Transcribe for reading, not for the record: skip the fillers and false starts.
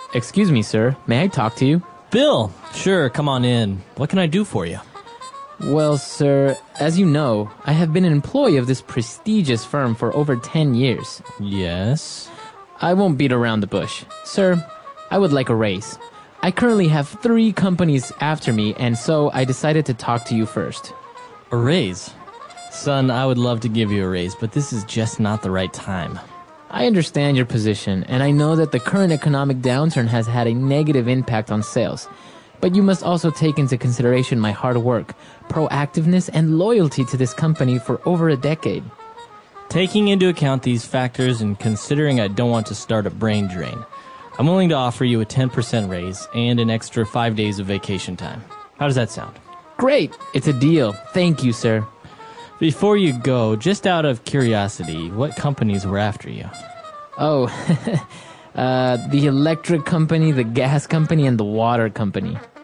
Excuse me, sir. May I talk to you? Bill! Sure, come on in. What can I do for you? Well, sir, as you know, I have been an employee of this prestigious firm for over 10 years. Yes? I won't beat around the bush. Sir, I would like a raise. I currently have 3 companies after me, and so I decided to talk to you first. A raise? Son, I would love to give you a raise, but this is just not the right time. I understand your position, and I know that the current economic downturn has had a negative impact on sales. But you must also take into consideration my hard work, proactiveness, and loyalty to this company for over a decade. Taking into account these factors and considering I don't want to start a brain drain, I'm willing to offer you a 10% raise and an extra 5 days of vacation time. How does that sound? Great! It's a deal. Thank you, sir. Before you go, just out of curiosity, what companies were after you? Oh, the electric company, the gas company, and the water company.